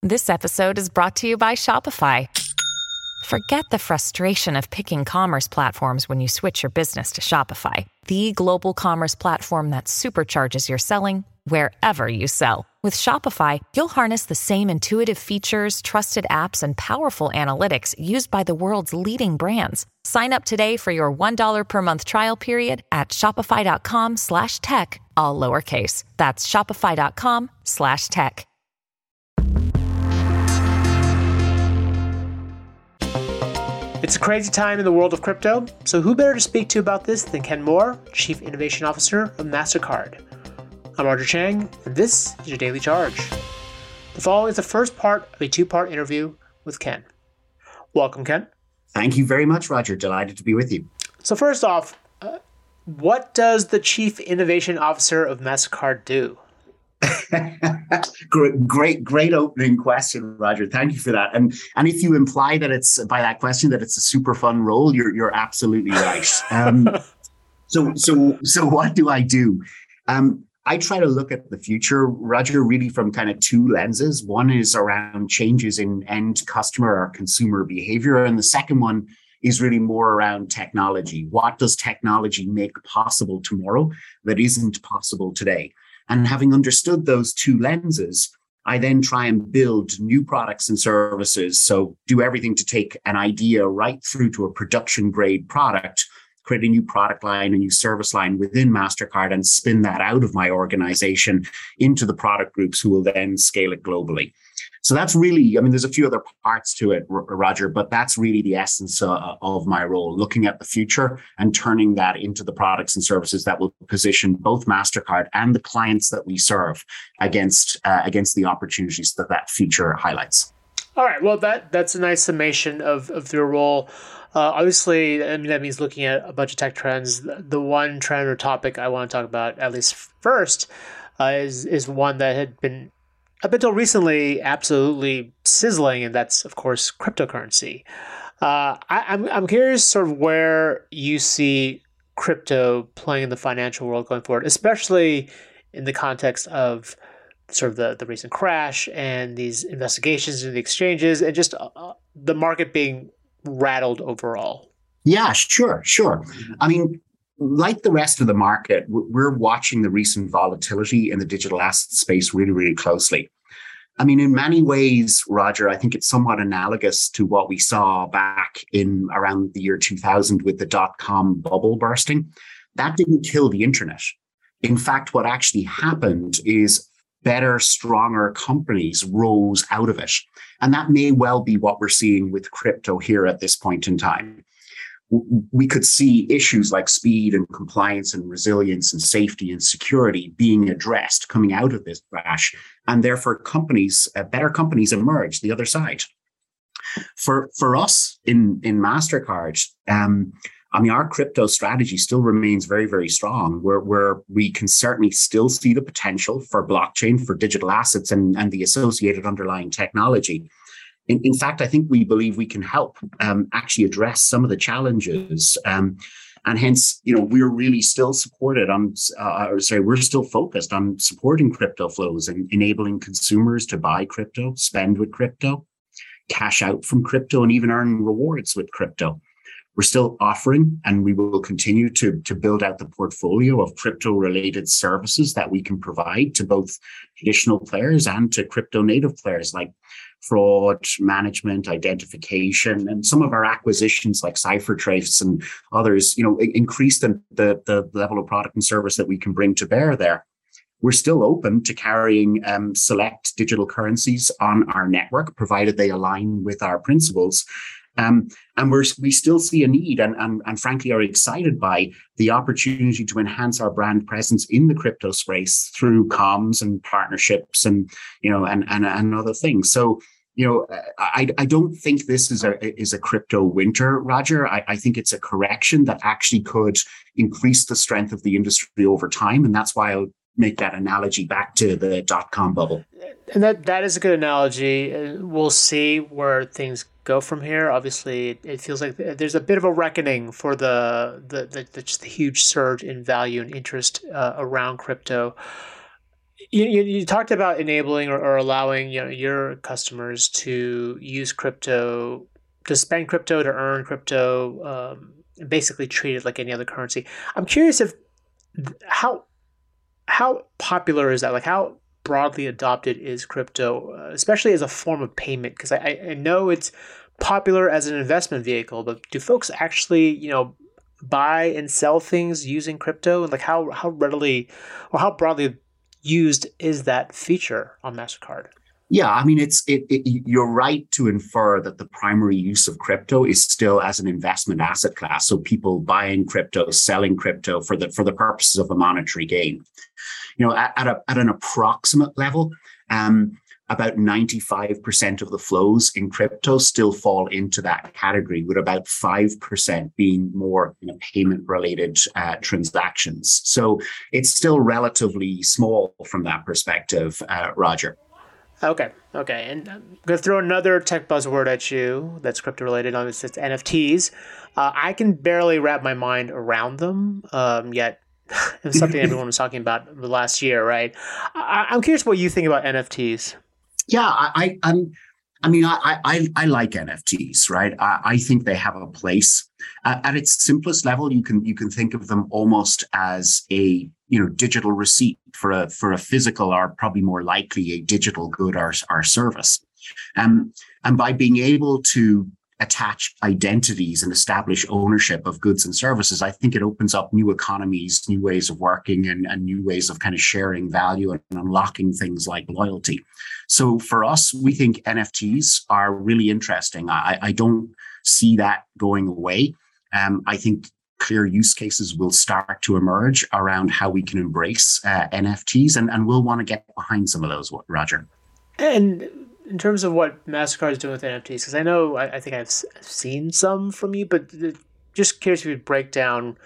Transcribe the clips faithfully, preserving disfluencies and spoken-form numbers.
This episode is brought to you by Shopify. Forget the frustration of picking commerce platforms when you switch your business to Shopify, the global commerce platform that supercharges your selling wherever you sell. With Shopify, you'll harness the same intuitive features, trusted apps, and powerful analytics used by the world's leading brands. Sign up today for your one dollar per month trial period at shopify.com slash tech, all lowercase. That's shopify.com slash tech. It's a crazy time in the world of crypto, so who better to speak to about this than Ken Moore, Chief Innovation Officer of MasterCard. I'm Roger Chang, and this is your Daily Charge. The following is the first part of a two-part interview with Ken. Welcome, Ken. Thank you very much, Roger. Delighted to be with you. So first off, uh, what does the Chief Innovation Officer of MasterCard do? great, great, great opening question, Roger. Thank you for that. And and if you imply that it's by that question that it's a super fun role, you're you're absolutely right. Um, so so so what do I do? Um, I try to look at the future, Roger, really from kind of two lenses. One is around changes in end customer or consumer behavior, and the second one is really more around technology. What does technology make possible tomorrow that isn't possible today? And having understood those two lenses, I then try and build new products and services. So do everything to take an idea right through to a production grade product, create a new product line, a new service line within MasterCard, and spin that out of my organization into the product groups who will then scale it globally. So that's really, I mean, there's a few other parts to it, Roger, but that's really the essence uh, of my role, looking at the future and turning that into the products and services that will position both MasterCard and the clients that we serve against uh, against the opportunities that that future highlights. All right. Well, that that's a nice summation of, of your role. Uh, obviously, I mean, that means looking at a bunch of tech trends. The one trend or topic I want to talk about, at least first, uh, is is one that had been up until recently absolutely sizzling, and that's, of course, cryptocurrency. Uh, I, I'm I'm curious sort of where you see crypto playing in the financial world going forward, especially in the context of sort of the, the recent crash and these investigations into the exchanges and just uh, the market being rattled overall. Yeah, sure, sure. I mean, like the rest of the market, we're watching the recent volatility in the digital asset space really, really closely. I mean, in many ways, Roger, I think it's somewhat analogous to what we saw back in around the year two thousand with the dot-com bubble bursting. That didn't kill the internet. In fact, what actually happened is better, stronger companies rose out of it. And that may well be what we're seeing with crypto here at this point in time. We could see issues like speed and compliance and resilience and safety and security being addressed coming out of this crash. And therefore, companies, uh, better companies emerge the other side. For, for us in, in MasterCard, um, I mean, our crypto strategy still remains very, very strong, where, where we can certainly still see the potential for blockchain, for digital assets and, and the associated underlying technology. In, in fact, I think we believe we can help um, actually address some of the challenges. Um, and hence, you know, we're really still supported on, uh, or sorry, we're still focused on supporting crypto flows and enabling consumers to buy crypto, spend with crypto, cash out from crypto, and even earn rewards with crypto. We're still offering, and we will continue to, to build out the portfolio of crypto-related services that we can provide to both traditional players and to crypto-native players, like fraud management, identification, and some of our acquisitions like CipherTrace and others, you know, increase the, the, the level of product and service that we can bring to bear there. We're still open to carrying um, select digital currencies on our network, provided they align with our principles. Um, and we're, we still see a need and, and, and frankly are excited by the opportunity to enhance our brand presence in the crypto space through comms and partnerships and, you know, and, and, and other things. So, you know, I, I don't think this is a, is a crypto winter, Roger. I, I think it's a correction that actually could increase the strength of the industry over time. And that's why I'll make that analogy back to the dot-com bubble. And that, that is a good analogy. We'll see where things go from here. Obviously, it, it feels like there's a bit of a reckoning for the the, the, the just the huge surge in value and interest uh, around crypto. You, you, you talked about enabling or, or allowing you know, your customers to use crypto, to spend crypto, to earn crypto, um, and basically treat it like any other currency. I'm curious if how how popular is that? Like how broadly adopted is crypto, uh, especially as a form of payment? Because I, I know it's popular as an investment vehicle, but do folks actually you know buy and sell things using crypto? Like how how readily or how broadly used is that feature on MasterCard? Yeah, I mean, it's it, it. You're right to infer that the primary use of crypto is still as an investment asset class. So people buying crypto, selling crypto for the for the purposes of a monetary gain. You know, at, at a at an approximate level, um, about ninety-five percent of the flows in crypto still fall into that category, with about five percent being more you know, payment-related uh, transactions. So it's still relatively small from that perspective, uh, Roger. Okay, okay. And I'm going to throw another tech buzzword at you that's crypto-related on this. It's N F Ts. Uh, I can barely wrap my mind around them, um, yet it's something everyone was talking about the last year, right? I, I'm curious what you think about N F Ts. Yeah, I, I, I'm. I mean, I, I, I like N F Ts, right? I, I think they have a place. Uh, at its simplest level, you can you can think of them almost as a you know digital receipt for a for a physical, or probably more likely a digital good or, or service. Um, and by being able to attach identities and establish ownership of goods and services, I think it opens up new economies, new ways of working, and, and new ways of kind of sharing value and unlocking things like loyalty. So for us, we think N F Ts are really interesting. I, I don't see that going away. Um, I think clear use cases will start to emerge around how we can embrace uh, N F Ts, and, and we'll want to get behind some of those, Roger. And in terms of what MasterCard is doing with N F Ts, because I know I, I think I've seen some from you, but just curious if you'd break down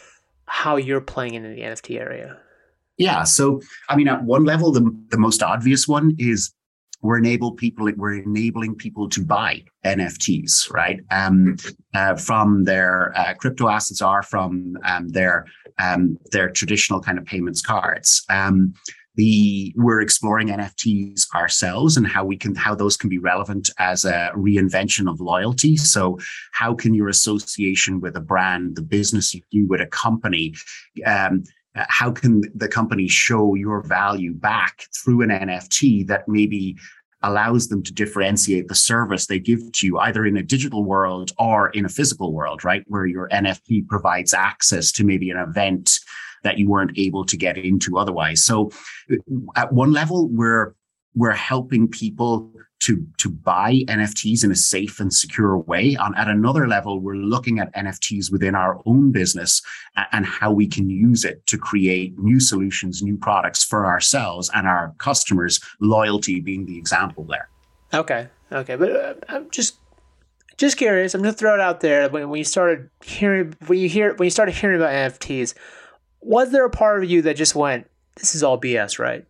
how you're playing in the N F T area. Yeah. So, I mean, at one level, the, the most obvious one is we're enable people, we're enabling people to buy N F Ts, right? Um, uh, from their uh, crypto assets or from um, their um, their traditional kind of payments cards. Um, the we're exploring N F Ts ourselves and how we can how those can be relevant as a reinvention of loyalty. So, how can your association with a brand, the business you do with a company, um, how can the company show your value back through an N F T that maybe allows them to differentiate the service they give to you, either in a digital world or in a physical world, right? Where your N F T provides access to maybe an event that you weren't able to get into otherwise. So at one level, we're we're helping people to, to buy N F Ts in a safe and secure way. On, at another level, we're looking at N F Ts within our own business and how we can use it to create new solutions, new products for ourselves and our customers, loyalty being the example there. Okay. Okay. But uh, I'm just just curious. I'm going to throw it out there. When, when you started hearing, when you hear, when you started hearing about N F Ts, was there a part of you that just went, this is all B S, right?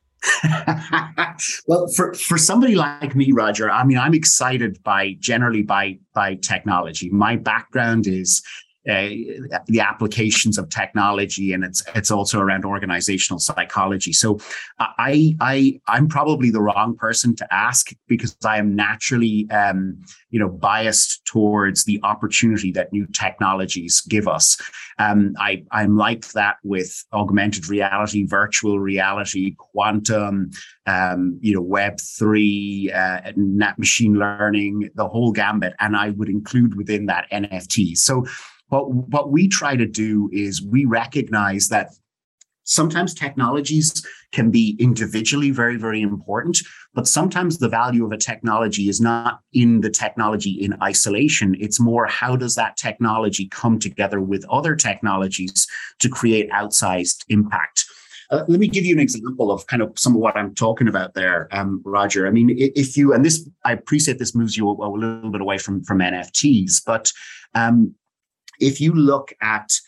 Well, for, for somebody like me, Roger, I mean, I'm excited by generally by by technology. My background is uh, the applications of technology, and it's it's also around organizational psychology. So I I I'm probably the wrong person to ask, because I am naturally um, you know biased towards the opportunity that new technologies give us. Um, I I'm like that with augmented reality, virtual reality, quantum, um, you know, Web three, uh, machine learning, the whole gambit, and I would include within that N F T. So what what we try to do is we recognize that sometimes technologies can be individually very, very important, but sometimes the value of a technology is not in the technology in isolation. It's more, how does that technology come together with other technologies to create outsized impact? Uh, let me give you an example of kind of some of what I'm talking about there, um, Roger. I mean, if you, and this, I appreciate this moves you a, a little bit away from, from N F Ts, but um, if you look at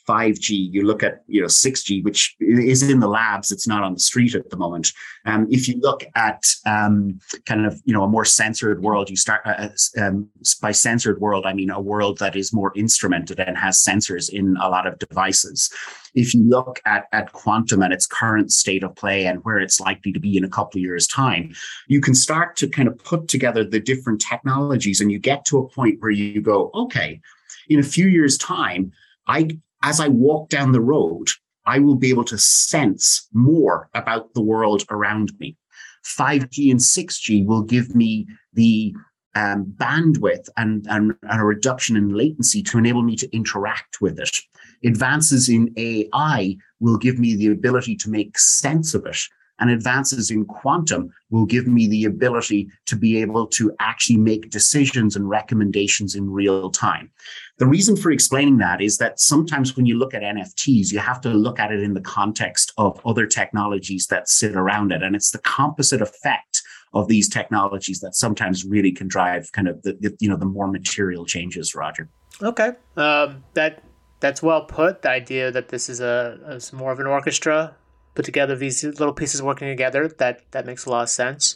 five G, you look at, you know, six G, which is in the labs, it's not on the street at the moment. Um, if you look at um, kind of, you know, a more censored world, you start uh, um, by censored world, I mean a world that is more instrumented and has sensors in a lot of devices. If you look at, at quantum and its current state of play and where it's likely to be in a couple of years' time, you can start to kind of put together the different technologies, and you get to a point where you go, okay, in a few years' time, I as I walk down the road, I will be able to sense more about the world around me. five G and six G will give me the um, bandwidth and, and, and a reduction in latency to enable me to interact with it. Advances in A I will give me the ability to make sense of it. And advances in quantum will give me the ability to be able to actually make decisions and recommendations in real time. The reason for explaining that is that sometimes when you look at N F Ts, you have to look at it in the context of other technologies that sit around it. And it's the composite effect of these technologies that sometimes really can drive kind of the, the you know, the more material changes, Roger. Okay. Um, that that's well put. The idea that this is a, a more of an orchestra put together, these little pieces working together, that that makes a lot of sense.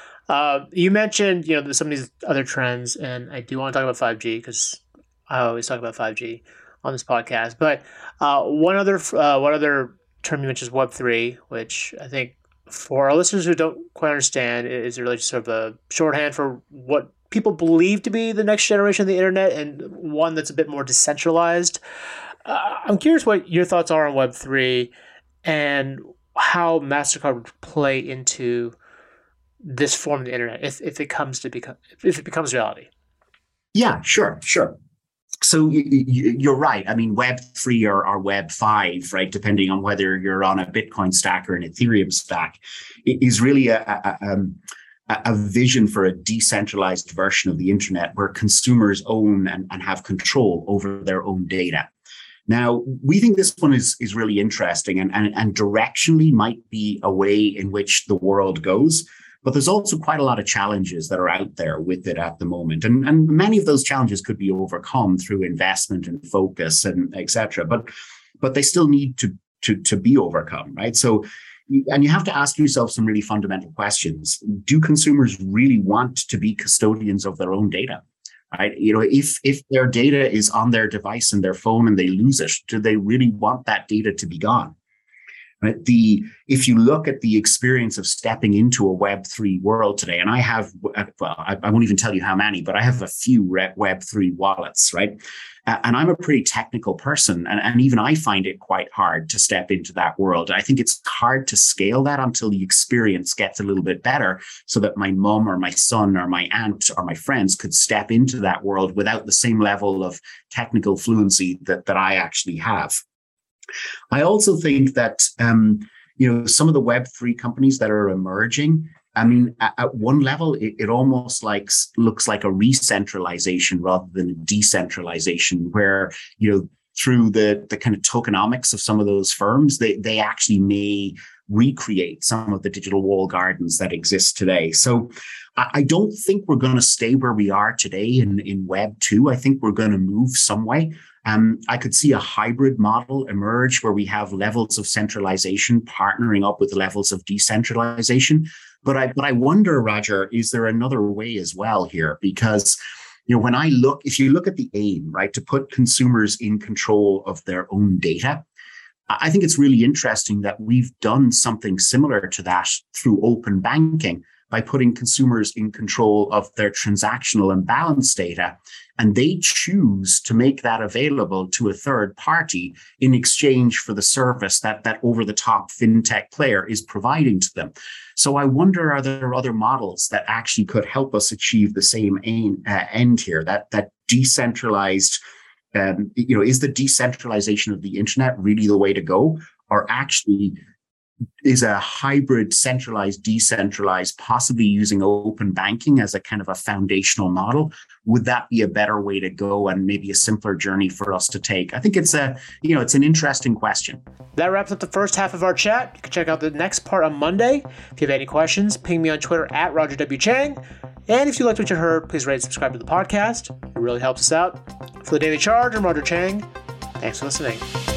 Uh, you mentioned, you know, some of these other trends, and I do want to talk about five G because I always talk about five G on this podcast. But uh, one other uh, one other term you mentioned is Web three, which I think for our listeners who don't quite understand is really just sort of a shorthand for what people believe to be the next generation of the internet, and one that's a bit more decentralized. Uh, I'm curious what your thoughts are on Web three and how MasterCard would play into this form of the internet if, if it comes to become if it becomes reality. Yeah, sure, sure. So you're right. I mean, Web three or, or Web five, right, depending on whether you're on a Bitcoin stack or an Ethereum stack, is really a, a, um, a vision for a decentralized version of the internet where consumers own and, and have control over their own data. Now, we think this one is, is really interesting and, and, and directionally might be a way in which the world goes. But there's also quite a lot of challenges that are out there with it at the moment. And, and many of those challenges could be overcome through investment and focus and et cetera. But, but they still need to, to, to be overcome, right? So, and you have to ask yourself some really fundamental questions. Do consumers really want to be custodians of their own data? Right? You know, if if their data is on their device and their phone and they lose it, do they really want that data to be gone? Right? The if you look at the experience of stepping into a Web three world today, and I have, well, I, I won't even tell you how many, but I have a few Web three wallets, right? Uh, and I'm a pretty technical person, and, and even I find it quite hard to step into that world. I think it's hard to scale that until the experience gets a little bit better so that my mom or my son or my aunt or my friends could step into that world without the same level of technical fluency that, that I actually have. I also think that, um, you know, some of the Web three companies that are emerging, I mean, at, at one level, it, it almost like looks like a re-centralization rather than a decentralization, where, you know, through the, the kind of tokenomics of some of those firms, they, they actually may recreate some of the digital walled gardens that exist today. So I, I don't think we're going to stay where we are today in, in Web two. I think we're going to move some way. Um, I could see a hybrid model emerge where we have levels of centralization partnering up with levels of decentralization. But I, but I wonder, Roger, is there another way as well here? Because, you know, when I look, if you look at the aim, right, to put consumers in control of their own data, I think it's really interesting that we've done something similar to that through open banking by putting consumers in control of their transactional and balance data. And they choose to make that available to a third party in exchange for the service that that over-the-top fintech player is providing to them. So I wonder, are there other models that actually could help us achieve the same aim, uh, end here, that that decentralized, um, you know, is the decentralization of the internet really the way to go? Or actually is a hybrid centralized, decentralized, possibly using open banking as a kind of a foundational model? Would that be a better way to go and maybe a simpler journey for us to take? I think it's a, you know, it's an interesting question. That wraps up the first half of our chat. You can check out the next part on Monday. If you have any questions, ping me on Twitter at Roger W. Chang. And if you liked what you heard, please rate and subscribe to the podcast. It really helps us out. For the Daily Charge, I'm Roger Chang. Thanks for listening.